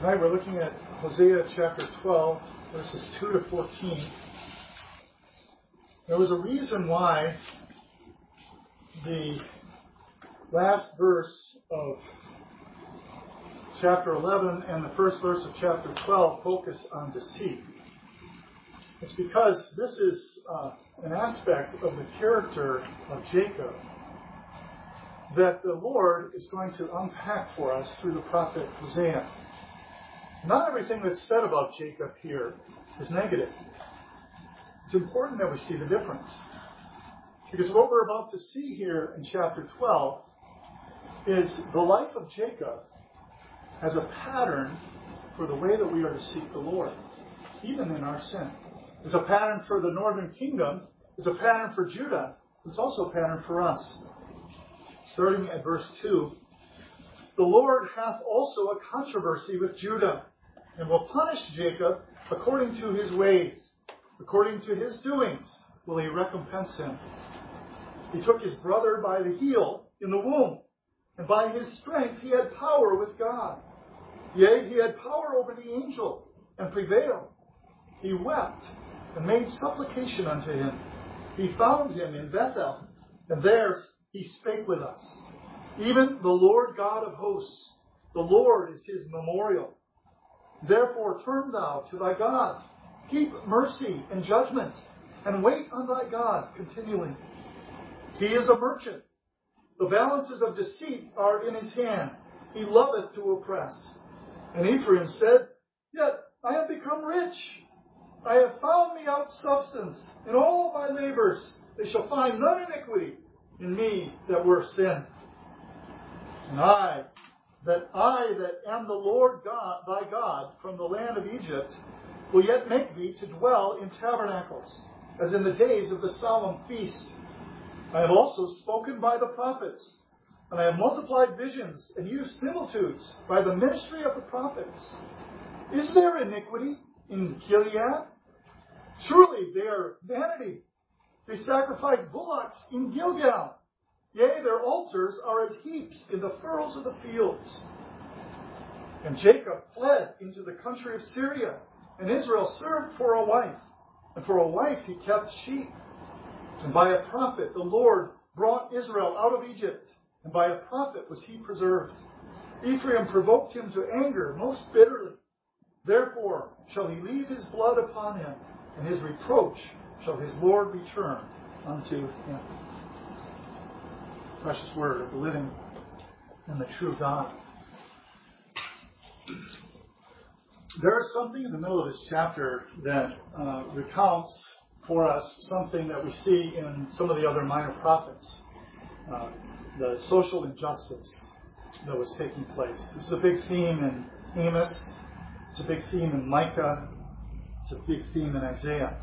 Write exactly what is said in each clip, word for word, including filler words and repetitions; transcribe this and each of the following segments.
Tonight we're looking at Hosea chapter twelve, verses two to fourteen. There was a reason why the last verse of chapter eleven and the first verse of chapter twelve focus on deceit. It's because this is uh, an aspect of the character of Jacob that the Lord is going to unpack for us through the prophet Hosea. Not everything that's said about Jacob here is negative. It's important that we see the difference. Because what we're about to see here in chapter twelve is the life of Jacob as a pattern for the way that we are to seek the Lord, even in our sin. It's a pattern for the northern kingdom. It's a pattern for Judah. It's also a pattern for us. Starting at verse two, the Lord hath also a controversy with Judah, and will punish Jacob according to his ways. According to his doings will he recompense him. He took his brother by the heel in the womb, and by his strength he had power with God. Yea, he had power over the angel, and prevailed. He wept, and made supplication unto him. He found him in Bethel, and there he spake with us. Even the Lord God of hosts, the Lord is his memorial. Therefore turn thou to thy God. Keep mercy and judgment, and wait on thy God continually. He is a merchant. The balances of deceit are in his hand. He loveth to oppress. And Ephraim said, Yet I have become rich. I have found me out substance. In all my labors they shall find none iniquity in me that were sin. And I, that I that am the Lord God, thy God, from the land of Egypt, will yet make thee to dwell in tabernacles, as in the days of the solemn feast. I have also spoken by the prophets, and I have multiplied visions and used similitudes by the ministry of the prophets. Is there iniquity in Gilead? Surely they are vanity. They sacrifice bullocks in Gilgal. Yea, their altars are as heaps in the furrows of the fields. And Jacob fled into the country of Syria, and Israel served for a wife. And for a wife he kept sheep. And by a prophet the Lord brought Israel out of Egypt, and by a prophet was he preserved. Ephraim provoked him to anger most bitterly. Therefore shall he leave his blood upon him, and his reproach shall his Lord return unto him. Precious word of the living and the true God. There is something in the middle of this chapter that uh, recounts for us something that we see in some of the other minor prophets. Uh, the social injustice that was taking place. This is a big theme in Amos. It's a big theme in Micah. It's a big theme in Isaiah,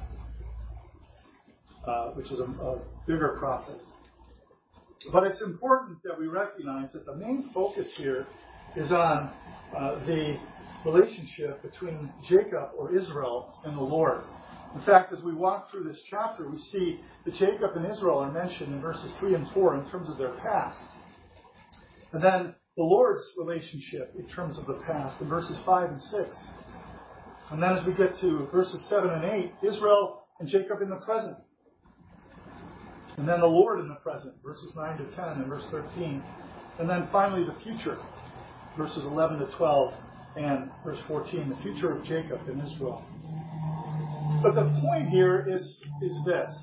uh, which is a, a bigger prophet. But it's important that we recognize that the main focus here is on uh, the relationship between Jacob or Israel and the Lord. In fact, as we walk through this chapter, we see that Jacob and Israel are mentioned in verses three and four in terms of their past. And then the Lord's relationship in terms of the past in verses five and six. And then as we get to verses seven and eight, Israel and Jacob in the present. And then the Lord in the present, verses nine to ten and verse thirteen. And then finally the future, verses eleven to twelve and verse fourteen, the future of Jacob and Israel. But the point here is, is this.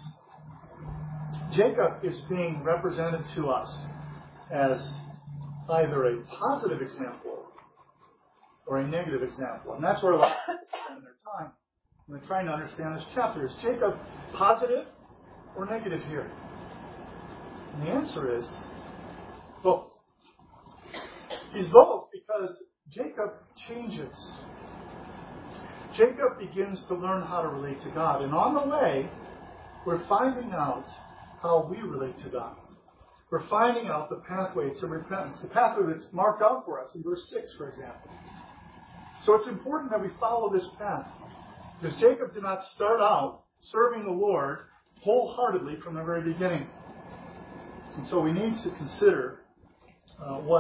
Jacob is being represented to us as either a positive example or a negative example. And that's where a lot of people spend their time when they're trying to understand this chapter. Is Jacob positive or negative here? And the answer is both. He's both because Jacob changes. Jacob begins to learn how to relate to God. And on the way, we're finding out how we relate to God. We're finding out the pathway to repentance, the pathway that's marked out for us in verse six, for example. So it's important that we follow this path. Because Jacob did not start out serving the Lord wholeheartedly from the very beginning. And so we need to consider uh, what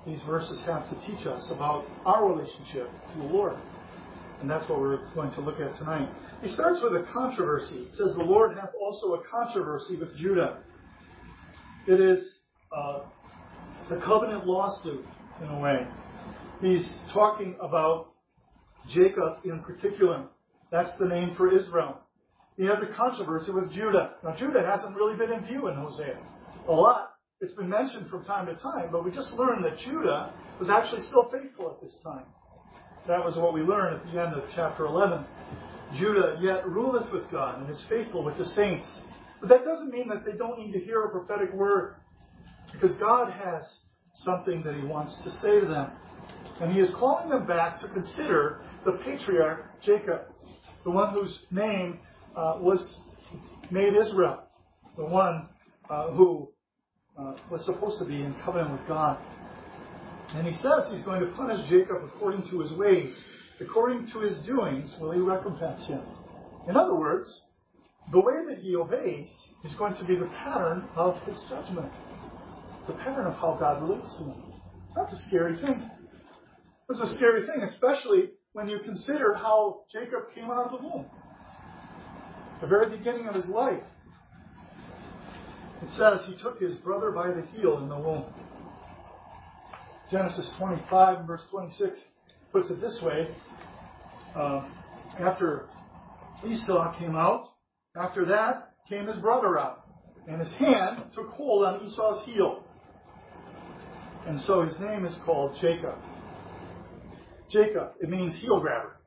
these verses have to teach us about our relationship to the Lord. And that's what we're going to look at tonight. He starts with a controversy. It says, the Lord hath also a controversy with Judah. It is uh, a covenant lawsuit, in a way. He's talking about Jacob in particular. That's the name for Israel. He has a controversy with Judah. Now, Judah hasn't really been in view in Hosea a lot. It's been mentioned from time to time, but we just learned that Judah was actually still faithful at this time. That was what we learned at the end of chapter eleven. Judah yet ruleth with God and is faithful with the saints. But that doesn't mean that they don't need to hear a prophetic word, because God has something that He wants to say to them. And He is calling them back to consider the patriarch Jacob, the one whose name uh, was made Israel, the one uh, who uh, was supposed to be in covenant with God. And He says He's going to punish Jacob according to his ways. According to his doings will He recompense him. In other words, the way that he obeys is going to be the pattern of His judgment. The pattern of how God relates to him. That's a scary thing. It's a scary thing, especially when you consider how Jacob came out of the womb. The very beginning of his life. It says he took his brother by the heel in the womb. Genesis twenty-five and verse twenty-six puts it this way. Uh, after Esau came out, after that came his brother out. And his hand took hold on Esau's heel. And so his name is called Jacob. Jacob, it means heel grabber.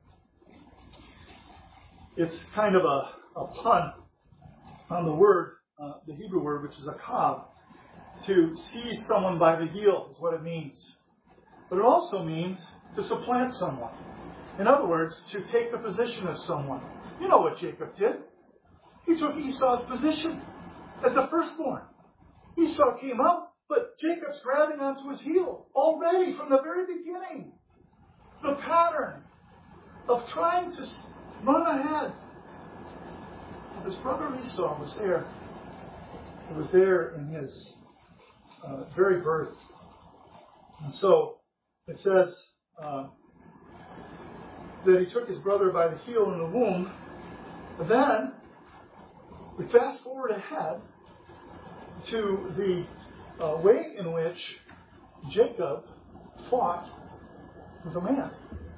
It's kind of a, a pun on the word, uh, the Hebrew word, which is a kav. To seize someone by the heel is what it means. But it also means to supplant someone. In other words, to take the position of someone. You know what Jacob did. He took Esau's position as the firstborn. Esau came out, but Jacob's grabbing onto his heel already from the very beginning. The pattern of trying to run ahead. His brother Esau was there. It was there in his uh, very birth. And so it says uh, that he took his brother by the heel in the womb. But then we fast forward ahead to the uh, way in which Jacob fought with a man.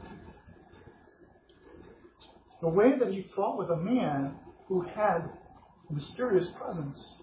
The way that he fought with a man who had a mysterious presence.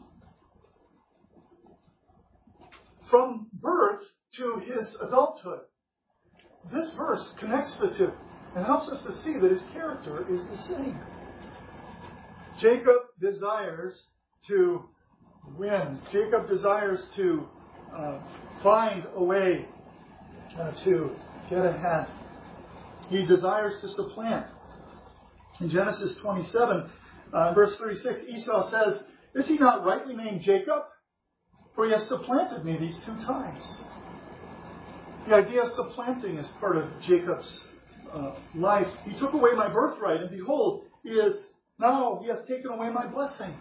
From birth to his adulthood, this verse connects the two and helps us to see that his character is the same. Jacob desires to win. Jacob desires to uh, find a way uh, to get ahead. He desires to supplant. In Genesis twenty-seven, uh, verse thirty-six, Esau says, "Is he not rightly named Jacob? For he has supplanted me these two times." The idea of supplanting is part of Jacob's uh, life. He took away my birthright, and behold, he is now he hath taken away my blessing.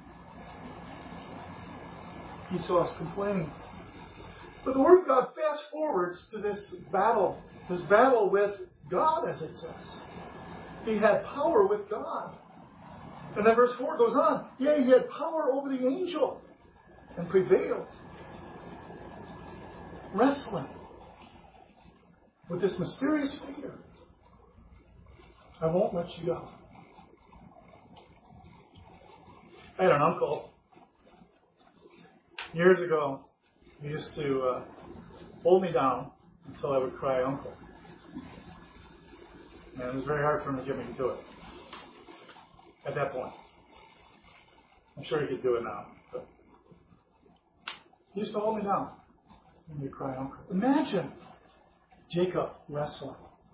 Esau is complaining. But the Word of God fast forwards to this battle, this battle with God, as it says. He had power with God. And then verse four goes on, yea, he had power over the angel and prevailed. Wrestling with this mysterious figure. I won't let you go. I had an uncle years ago. He used to uh, hold me down until I would cry uncle. And it was very hard for him to get me to do it at that point. I'm sure he could do it now. But he used to hold me down when you cry uncle. Imagine Jacob wrestling.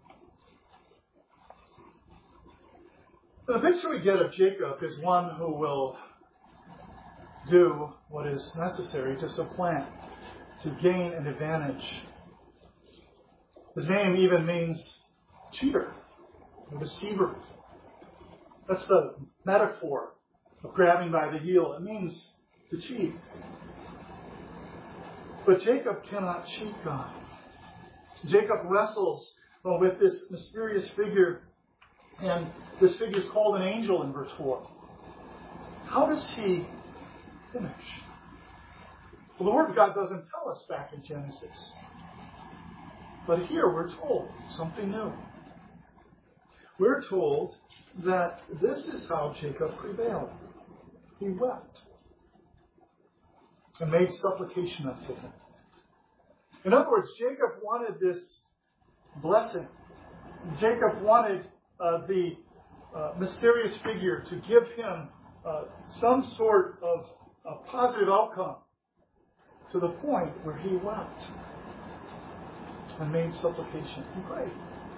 The picture we get of Jacob is one who will do what is necessary to supplant, to gain an advantage. His name even means cheater, a deceiver. That's the metaphor of grabbing by the heel. It means to cheat. But Jacob cannot cheat God. Jacob wrestles well, with this mysterious figure, and this figure is called an angel in verse four. How does he finish? Well, the Word of God doesn't tell us back in Genesis. But here we're told something new. We're told that this is how Jacob prevailed. He wept and made supplication unto him. In other words, Jacob wanted this blessing. Jacob wanted uh, the uh, mysterious figure to give him uh, some sort of a positive outcome, to the point where he wept and made supplication. He prayed.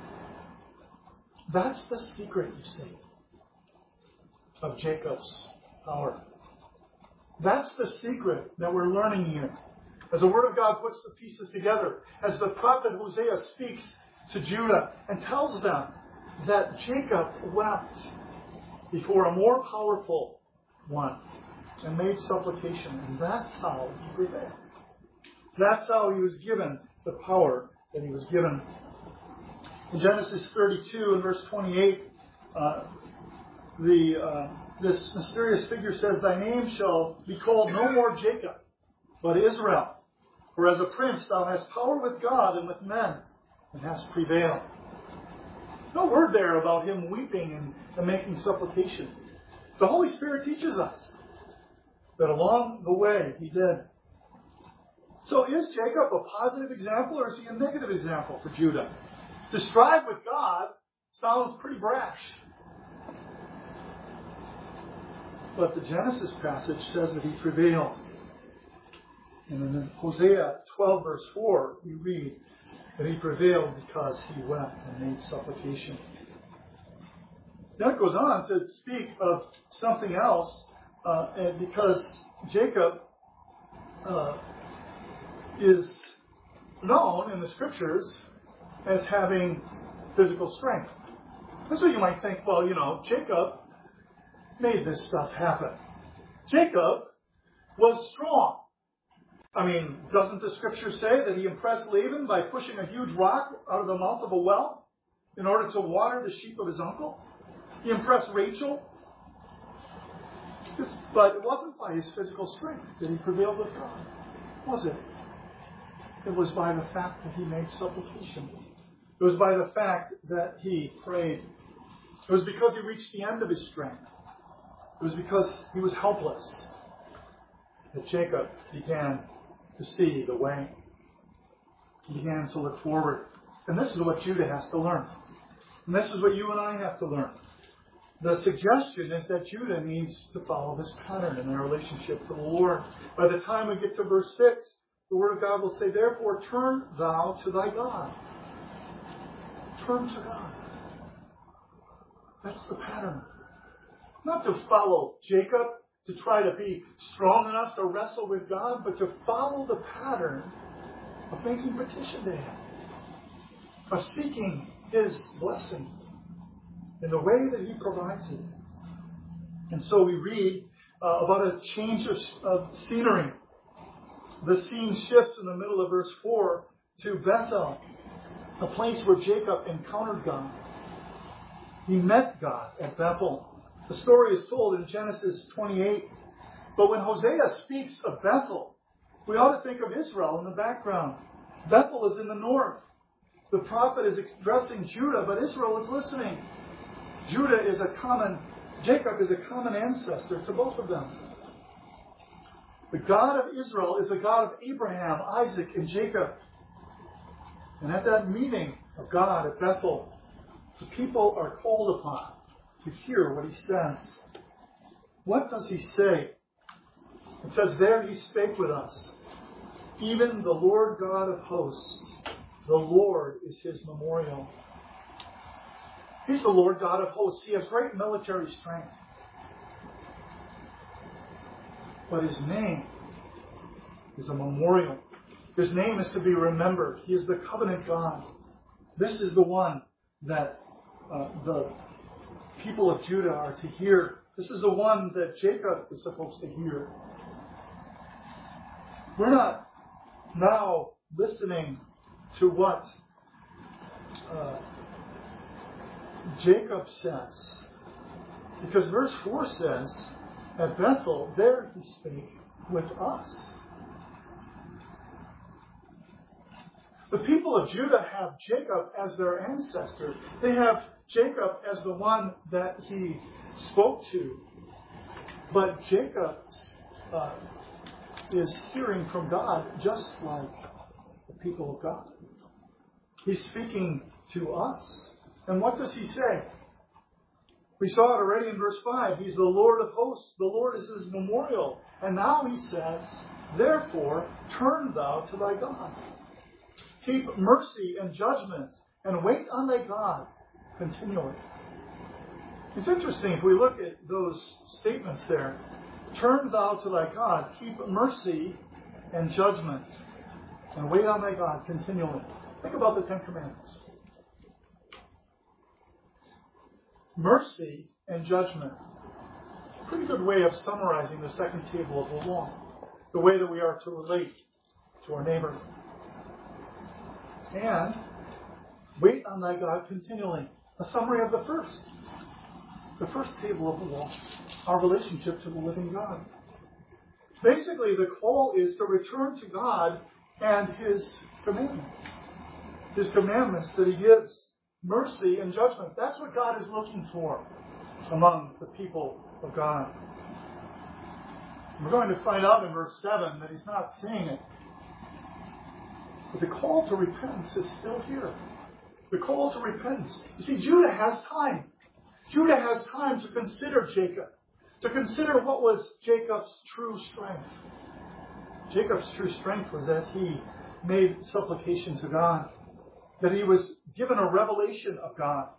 That's the secret, you see, of Jacob's power. That's the secret that we're learning here. As the Word of God puts the pieces together, as the prophet Hosea speaks to Judah and tells them that Jacob wept before a more powerful one and made supplication. And that's how he prevailed. That's how he was given the power that he was given. In Genesis thirty-two and verse twenty-eight, uh, the uh, this mysterious figure says, "Thy name shall be called no more Jacob, but Israel. For as a prince thou hast power with God and with men, and hast prevailed." No word there about him weeping and, and making supplication. The Holy Spirit teaches us that along the way he did. So is Jacob a positive example, or is he a negative example for Judah? To strive with God sounds pretty brash. But the Genesis passage says that he prevailed. And in Hosea twelve verse four, we read that he prevailed because he wept and made supplication. Now it goes on to speak of something else, uh, and because Jacob uh, is known in the Scriptures as having physical strength. And so you might think, well, you know, Jacob made this stuff happen. Jacob was strong. I mean, doesn't the Scripture say that he impressed Laban by pushing a huge rock out of the mouth of a well in order to water the sheep of his uncle? He impressed Rachel. But it wasn't by his physical strength that he prevailed with God, was it? It was by the fact that he made supplication. It was by the fact that he prayed. It was because he reached the end of his strength. It was because he was helpless that Jacob began to see the way. He began to look forward. And this is what Judah has to learn. And this is what you and I have to learn. The suggestion is that Judah needs to follow this pattern in their relationship to the Lord. By the time we get to verse six, the Word of God will say, "Therefore turn thou to thy God." Turn to God. That's the pattern. Not to follow Jacob, to try to be strong enough to wrestle with God, but to follow the pattern of making petition to Him, of seeking His blessing in the way that He provides it. And so we read uh, about a change of, of scenery. The scene shifts in the middle of verse four to Bethel, a place where Jacob encountered God. He met God at Bethel. The story is told in Genesis twenty-eight. But when Hosea speaks of Bethel, we ought to think of Israel in the background. Bethel is in the north. The prophet is addressing Judah, but Israel is listening. Judah is a common, Jacob is a common ancestor to both of them. The God of Israel is the God of Abraham, Isaac, and Jacob. And at that meeting of God at Bethel, the people are called upon to hear what He says. What does He say? It says, "There He spake with us, even the Lord God of hosts. The Lord is His memorial." He's the Lord God of hosts. He has great military strength. But His name is a memorial. His name is to be remembered. He is the covenant God. This is the one that uh, the people of Judah are to hear. This is the one that Jacob is supposed to hear. We're not now listening to what uh, Jacob says. Because verse four says, at Bethel, there he spake with us. The people of Judah have Jacob as their ancestor. They have Jacob as the one that he spoke to. But Jacob uh, is hearing from God just like the people of God. He's speaking to us. And what does he say? We saw it already in verse five. He's the Lord of hosts. The Lord is his memorial. And now he says, therefore, turn thou to thy God. Keep mercy and judgment, and wait on thy God continually. It's interesting if we look at those statements there. Turn thou to thy God, keep mercy and judgment, and wait on thy God continually. Think about the Ten Commandments. Mercy and judgment. Pretty good way of summarizing the second table of the law. The way that we are to relate to our neighbor. And wait on thy God continually. A summary of the first. The first table of the law. Our relationship to the living God. Basically, the call is to return to God and his commandments. His commandments that he gives. Mercy and judgment. That's what God is looking for among the people of God. We're going to find out in verse seven that he's not saying it. But the call to repentance is still here. The call to repentance. You see, Judah has time. Judah has time to consider Jacob. To consider what was Jacob's true strength. Jacob's true strength was that he made supplication to God. That he was given a revelation of God.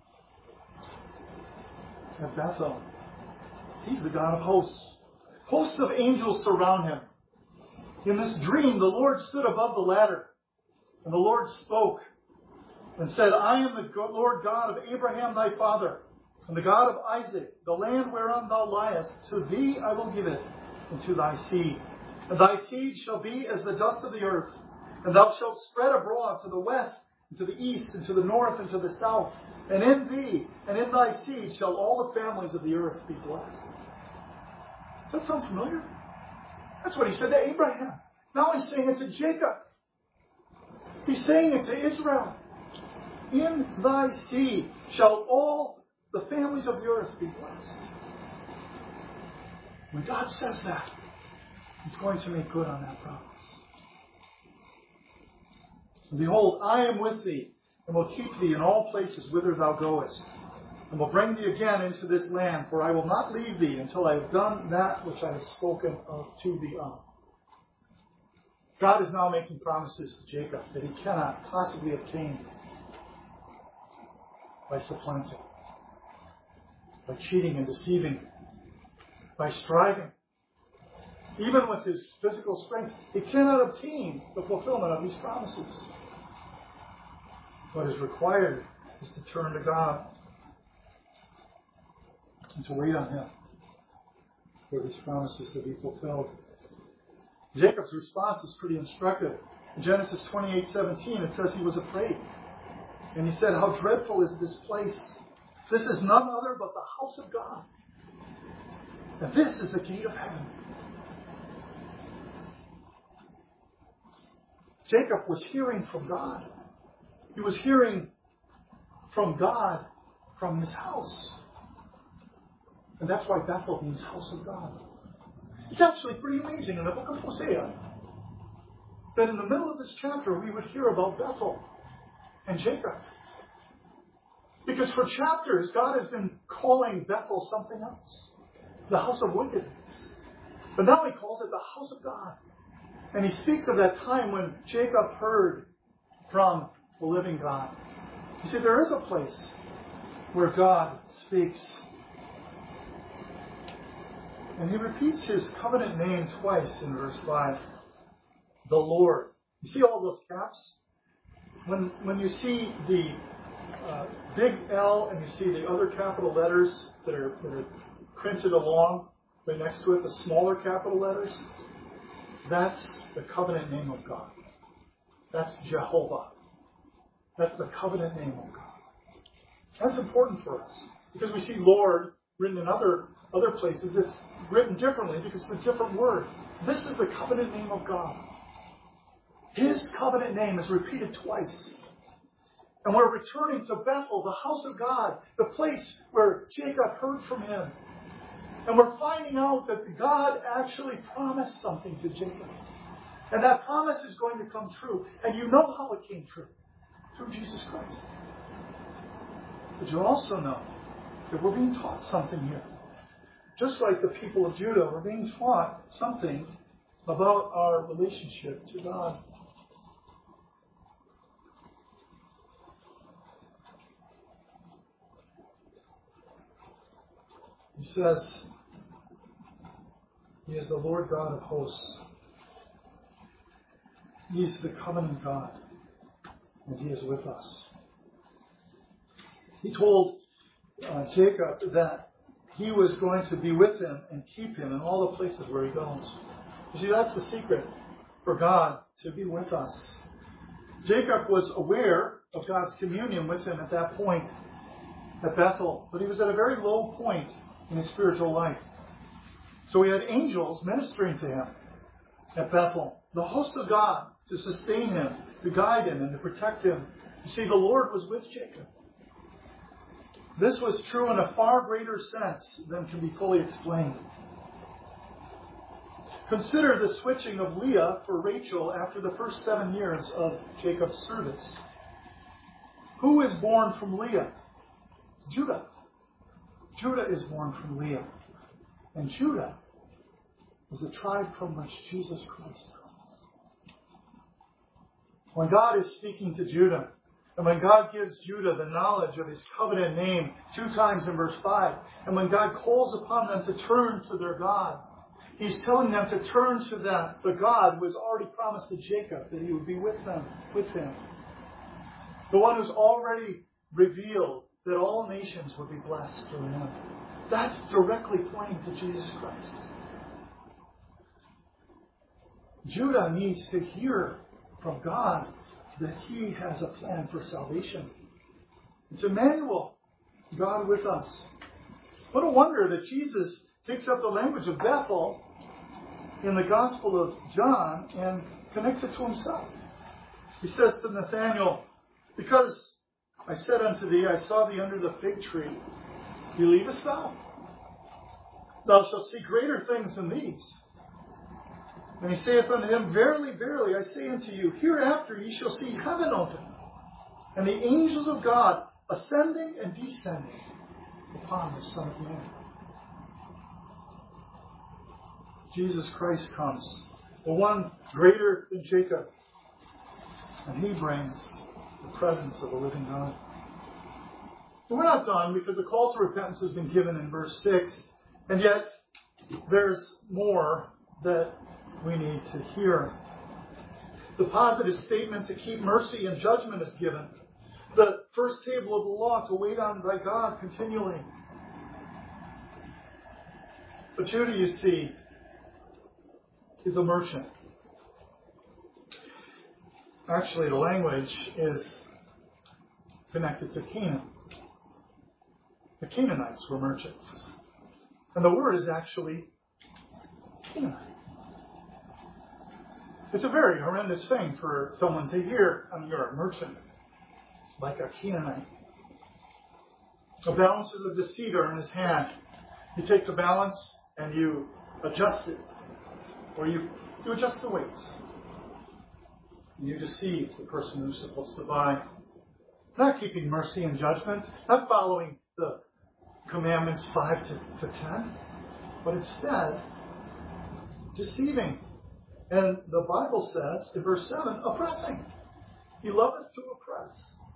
At Bethel, he's the God of hosts. Hosts of angels surround him. In this dream, the Lord stood above the ladder. And the Lord spoke and said, I am the Lord God of Abraham thy father, and the God of Isaac. The land whereon thou liest, to thee I will give it, and to thy seed. And thy seed shall be as the dust of the earth. And thou shalt spread abroad to the west, and to the east, and to the north, and to the south. And in thee, and in thy seed, shall all the families of the earth be blessed. Does that sound familiar? That's what he said to Abraham. Now he's saying it to Jacob. He's saying it to Israel. In thy seed shall all the families of the earth be blessed. When God says that, he's going to make good on that promise. And behold, I am with thee, and will keep thee in all places whither thou goest, and will bring thee again into this land, for I will not leave thee until I have done that which I have spoken of to thee of. God is now making promises to Jacob that he cannot possibly obtain by supplanting, by cheating and deceiving, by striving. Even with his physical strength, he cannot obtain the fulfillment of these promises. What is required is to turn to God and to wait on him for these promises to be fulfilled. Jacob's response is pretty instructive. In Genesis twenty-eight seventeen, it says he was afraid. And he said, how dreadful is this place? This is none other but the house of God. And this is the gate of heaven. Jacob was hearing from God. He was hearing from God from his house. And that's why Bethel means house of God. It's actually pretty amazing in the book of Hosea that in the middle of this chapter we would hear about Bethel and Jacob. Because for chapters, God has been calling Bethel something else. The house of wickedness. But now he calls it the house of God. And he speaks of that time when Jacob heard from the living God. You see, there is a place where God speaks. And he repeats his covenant name twice in verse five. The Lord. You see all those caps? When, when you see the uh, big L and you see the other capital letters that are, that are printed along right next to it, the smaller capital letters, that's the covenant name of God. That's Jehovah. That's the covenant name of God. That's important for us because we see Lord written in other, other places. It's written differently because it's a different word. This is the covenant name of God. His covenant name is repeated twice. And we're returning to Bethel, the house of God, the place where Jacob heard from him. And we're finding out that God actually promised something to Jacob. And that promise is going to come true. And you know how it came true. Through Jesus Christ. But you also know that we're being taught something here. Just like the people of Judah, we're being taught something about our relationship to God. He says, He is the Lord God of hosts. He is the covenant God, and He is with us. He told uh, Jacob that He was going to be with him and keep him in all the places where he goes. You see, that's the secret for God to be with us. Jacob was aware of God's communion with him at that point at Bethel, but he was at a very low point in his spiritual life. So he had angels ministering to him at Bethel, the host of God to sustain him, to guide him, and to protect him. You see, the Lord was with Jacob. This was true in a far greater sense than can be fully explained. Consider the switching of Leah for Rachel after the first seven years of Jacob's service. Who is born from Leah? Judah. Judah is born from Leah. And Judah is the tribe from which Jesus Christ comes. When God is speaking to Judah, and when God gives Judah the knowledge of His covenant name two times in verse five, and when God calls upon them to turn to their God, He's telling them to turn to that, the God who has already promised to Jacob that He would be with them, with him. The one who's already revealed that all nations would be blessed through him. That's directly pointing to Jesus Christ. Judah needs to hear from God that He has a plan for salvation. It's Emmanuel, God with us. What a wonder that Jesus takes up the language of Bethel in the Gospel of John and connects it to Himself. He says to Nathanael, because I said unto thee, I saw thee under the fig tree, believest thou? Thou shalt see greater things than these. And he saith unto him, verily, verily, I say unto you, hereafter ye shall see heaven open, and the angels of God ascending and descending upon the Son of Man. Jesus Christ comes, the one greater than Jacob, and He brings the presence of the living God. But we're not done, because the call to repentance has been given in verse six, and yet there's more that we need to hear. The positive statement to keep mercy and judgment is given. The first table of the law to wait on thy God continually. But Judah, you see, is a merchant. Actually, the language is connected to Canaan. The Canaanites were merchants. And the word is actually Canaanite. It's a very horrendous thing for someone to hear, I mean, you're a merchant, like a Canaanite. The balances of deceit are in his hand. You take the balance and you adjust it. Or you, you adjust the weights. And you deceive the person who's supposed to buy. Not keeping mercy and judgment, not following the commandments five to, to ten, but instead deceiving. And the Bible says in verse seven, oppressing. He loveth to oppress.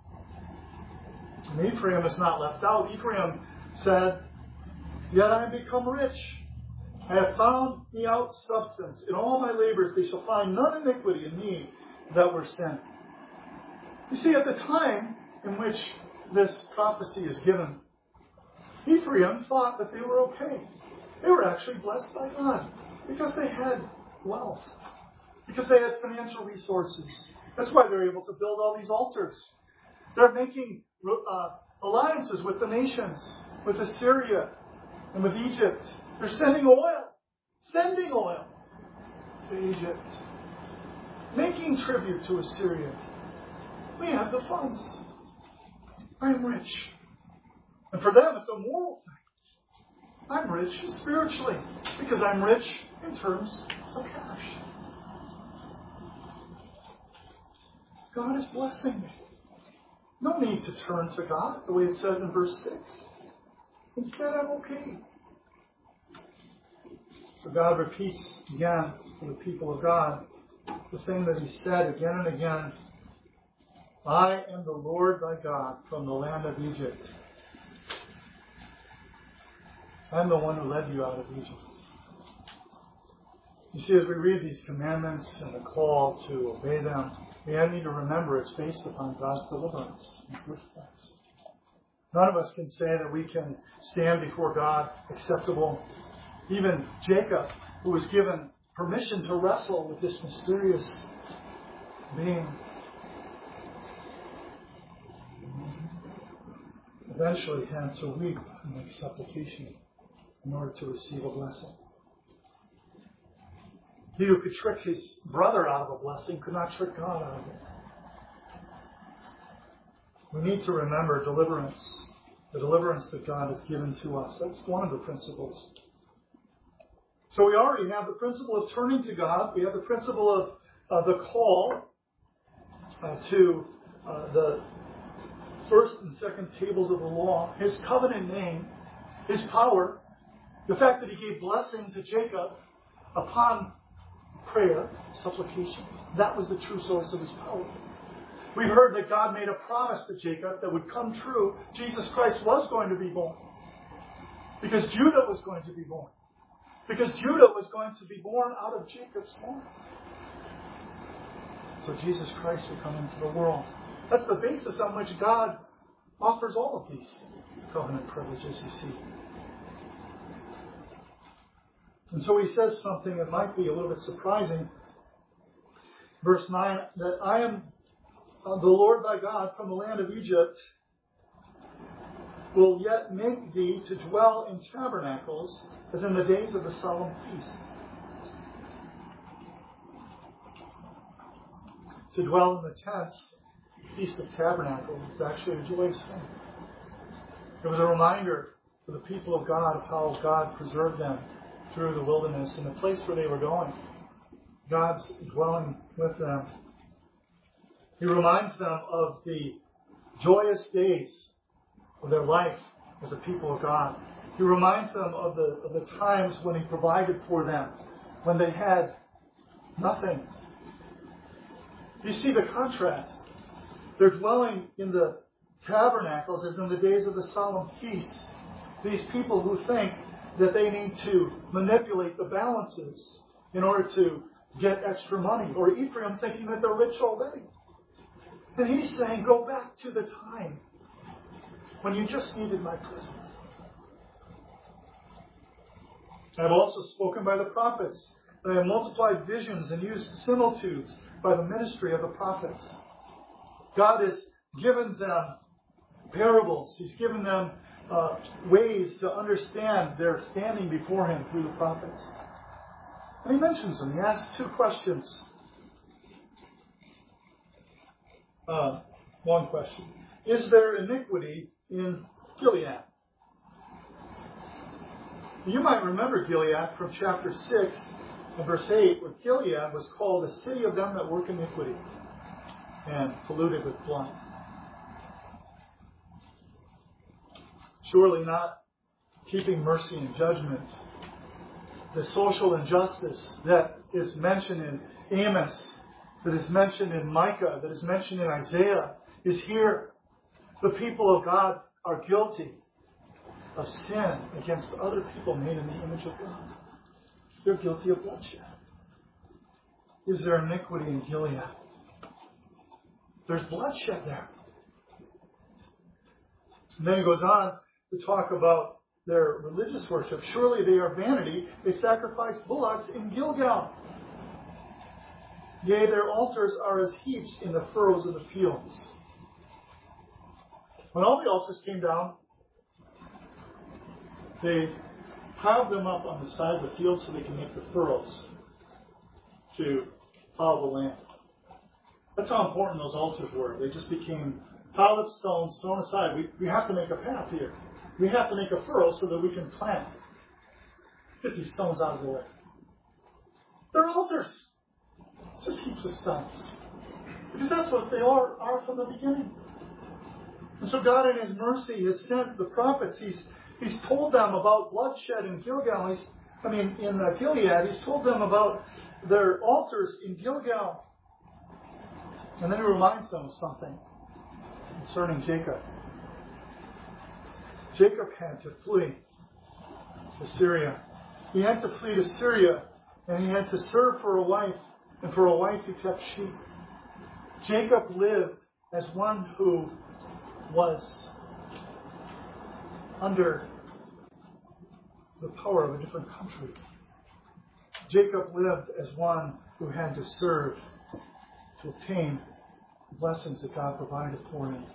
And Ephraim is not left out. Ephraim said, yet I am become rich. I have found me out substance. In all my labors they shall find none iniquity in me that were sin. You see, at the time in which this prophecy is given, Ephraim thought that they were okay. They were actually blessed by God because they had wealth, because they had financial resources. That's why they were able to build all these altars. They're making uh, alliances with the nations, with Assyria and with Egypt. They're sending oil, sending oil to Egypt, making tribute to Assyria. We have the funds. I'm rich. And for them, it's a moral thing. I'm rich spiritually because I'm rich in terms of cash. God is blessing me. No need to turn to God, the way it says in verse six. Instead, I'm okay. So God repeats again for the people of God the thing that He said again and again. I am the Lord thy God from the land of Egypt. I'm the one who led you out of Egypt. You see, as we read these commandments and the call to obey them, we need to remember it's based upon God's deliverance in the first place. None of us can say that we can stand before God acceptable. Even Jacob, who was given permission to wrestle with this mysterious being, eventually had to weep and make supplication in order to receive a blessing. He who could trick his brother out of a blessing could not trick God out of it. We need to remember deliverance, the deliverance that God has given to us. That's one of the principles. So we already have the principle of turning to God. We have the principle of uh, the call uh, to uh, the first and second tables of the law, His covenant name, His power, the fact that He gave blessing to Jacob upon prayer, supplication. That was the true source of His power. We've heard that God made a promise to Jacob that would come true. Jesus Christ was going to be born. Because Judah was going to be born. Because Judah was going to be born out of Jacob's line. So Jesus Christ would come into the world. That's the basis on which God offers all of these covenant privileges, you see. And so He says something that might be a little bit surprising. Verse nine, that I am the Lord thy God from the land of Egypt, will yet make thee to dwell in tabernacles as in the days of the solemn feast. To dwell in the tents, Feast of Tabernacles, is actually a joyous thing. It was a reminder for the people of God of how God preserved them through the wilderness and the place where they were going. God's dwelling with them. He reminds them of the joyous days of their life as a people of God. He reminds them of the, of the times when He provided for them, when they had nothing. You see the contrast. They're dwelling in the tabernacles as in the days of the solemn feasts. These people who think that they need to manipulate the balances in order to get extra money. Or Ephraim thinking that they're rich already. And He's saying, go back to the time when you just needed my presence. I have also spoken by the prophets, that I have multiplied visions and used similitudes by the ministry of the prophets. God has given them parables. He's given them uh, ways to understand their standing before Him through the prophets. And He mentions them. He asks two questions. Uh, one question. Is there iniquity in Gilead? You might remember Gilead from chapter six and verse eight, where Gilead was called the city of them that work iniquity and polluted with blood. Surely not keeping mercy and judgment. The social injustice that is mentioned in Amos, that is mentioned in Micah, that is mentioned in Isaiah, is here. The people of God are guilty of sin against other people made in the image of God. They're guilty of bloodshed. Is there iniquity in Gilead? There's bloodshed there. And then he goes on to talk about their religious worship. Surely they are vanity. They sacrifice bullocks in Gilgal. Yea, their altars are as heaps in the furrows of the fields. When all the altars came down, they piled them up on the side of the field so they can make the furrows to plow the land. That's how important those altars were. They just became piled up stones thrown aside. We, we have to make a path here. We have to make a furrow so that we can plant. Get these stones out of the way. They're altars. Just heaps of stones. Because that's what they are, are from the beginning. And so God in His mercy has sent the prophets. He's, he's told them about bloodshed in Gilgal. He's, I mean, in uh, Gilead. He's told them about their altars in Gilgal. And then He reminds them of something concerning Jacob. Jacob had to flee to Syria. He had to flee to Syria, and he had to serve for a wife, and for a wife he kept sheep. Jacob lived as one who was under the power of a different country. Jacob lived as one who had to serve to obtain the blessings that God provided for him.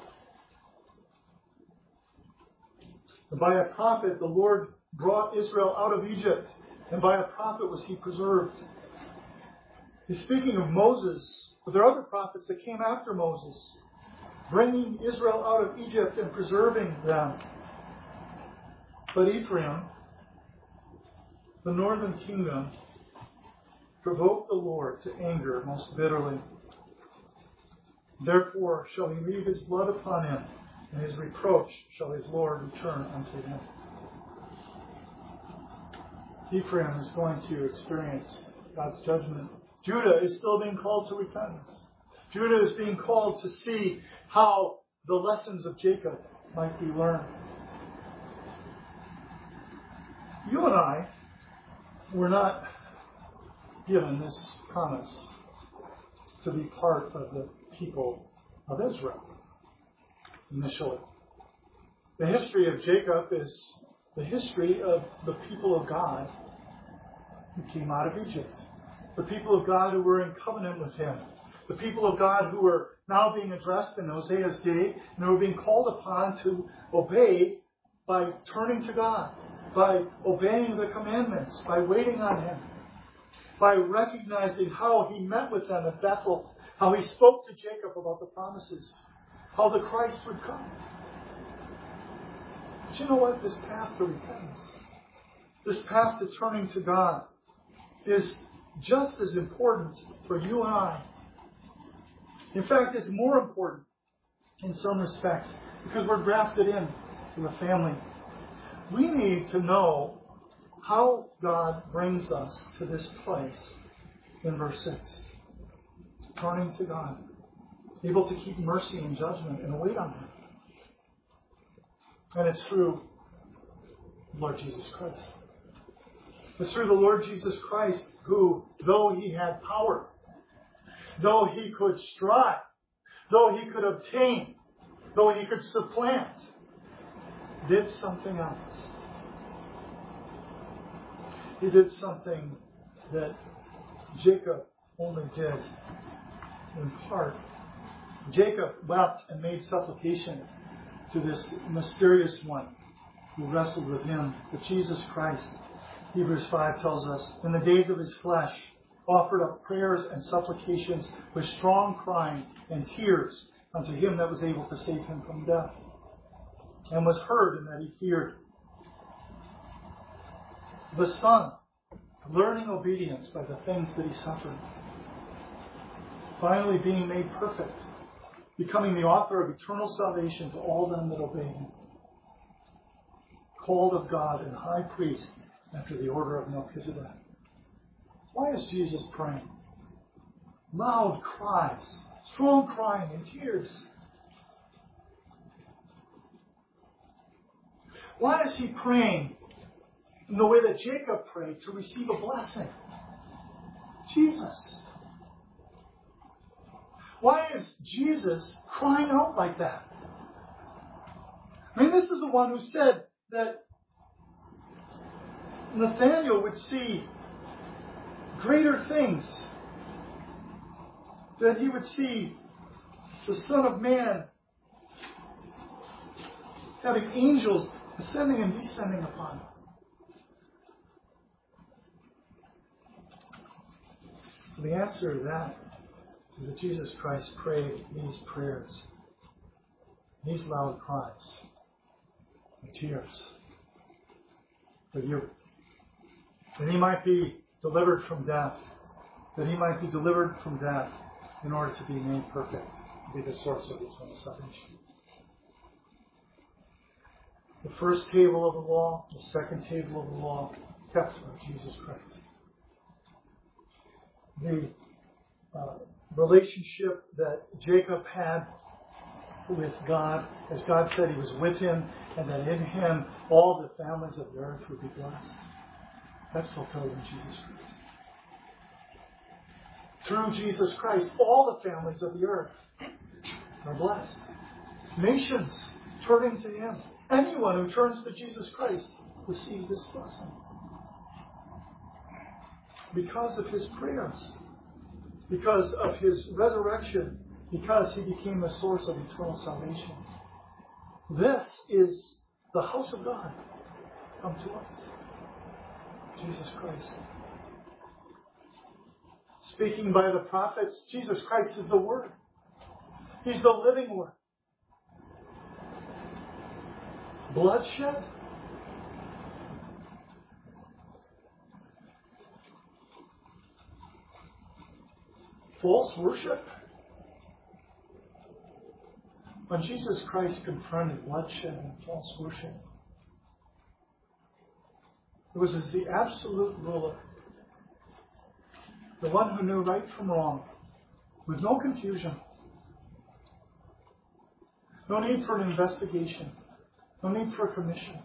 And by a prophet, the Lord brought Israel out of Egypt, and by a prophet was He preserved. He's speaking of Moses, but there are other prophets that came after Moses, bringing Israel out of Egypt and preserving them. But Ephraim, the northern kingdom, provoked the Lord to anger most bitterly. Therefore shall He leave His blood upon him, and His reproach shall His Lord return unto him. Ephraim is going to experience God's judgment. Judah is still being called to repentance. Judah is being called to see how the lessons of Jacob might be learned. You and I were not given this promise to be part of the people of Israel initially. The history of Jacob is the history of the people of God who came out of Egypt. The people of God who were in covenant with Him. The people of God who were now being addressed in Hosea's day, and who were being called upon to obey by turning to God, by obeying the commandments, by waiting on Him, by recognizing how He met with them at Bethel, how He spoke to Jacob about the promises, how the Christ would come. But you know what? This path to repentance, this path to turning to God, is just as important for you and I. In fact, it's more important in some respects because we're grafted in to the family. We need to know how God brings us to this place in verse six. Turning to God. Able to keep mercy and judgment and wait on Him. And it's through the Lord Jesus Christ. It's through the Lord Jesus Christ who, though He had power, though He could strive, though He could obtain, though He could supplant, did something else. He did something that Jacob only did in part. Jacob wept and made supplication to this mysterious one who wrestled with him, but Jesus Christ, Hebrews five tells us, in the days of His flesh, offered up prayers and supplications with strong crying and tears unto Him that was able to save him from death, and was heard in that He feared. The Son, learning obedience by the things that He suffered, finally being made perfect, becoming the author of eternal salvation to all them that obey Him, called of God and high priest after the order of Melchizedek. Why is Jesus praying? Loud cries, strong crying and tears. Why is He praying in the way that Jacob prayed to receive a blessing? Jesus. Why is Jesus crying out like that? I mean, this is the one who said that Nathanael would see greater things, that he would see the Son of Man having angels ascending and descending upon him. The answer to that is that Jesus Christ prayed these prayers, these loud cries, and tears for you, that he might be delivered from death, that he might be delivered from death in order to be made perfect, to be the source of eternal salvation. The first table of the law, the second table of the law, kept by Jesus Christ. The uh, relationship that Jacob had with God, as God said he was with him, and that in him all the families of the earth would be blessed. That's fulfilled in Jesus Christ. Through Jesus Christ, all the families of the earth are blessed. Nations turning to him. Anyone who turns to Jesus Christ receives this blessing. Because of his prayers, because of his resurrection, because he became the source of eternal salvation. This is the house of God come to us. Jesus Christ. Speaking by the prophets, Jesus Christ is the Word. He's the living Word. Bloodshed? False worship? When Jesus Christ confronted bloodshed and false worship, it was as the absolute ruler, the one who knew right from wrong, with no confusion, no need for an investigation, no need for a commission.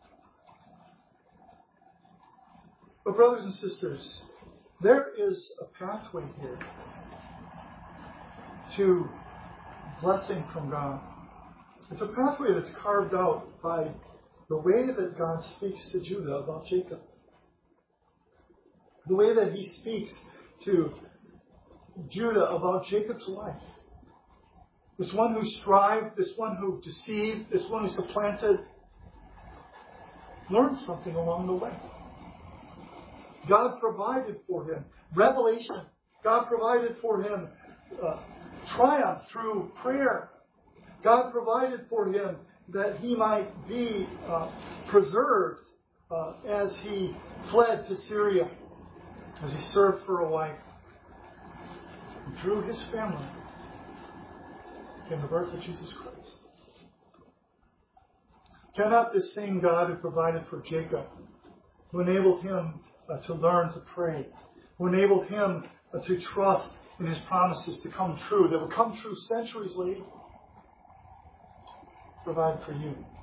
But brothers and sisters, there is a pathway here to blessing from God. It's a pathway that's carved out by the way that God speaks to Judah about Jacob. The way that he speaks to Judah about Jacob's life. This one who strived, this one who deceived, this one who supplanted, learned something along the way. God provided for him revelation. God provided for him uh, triumph through prayer. God provided for him that he might be uh, preserved uh, as he fled to Syria, as he served for a wife. And through his family came the birth of Jesus Christ. Cannot this same God who provided for Jacob, who enabled him uh, to learn to pray, who enabled him uh, to trust in his promises to come true, that would come true centuries later, provide for you?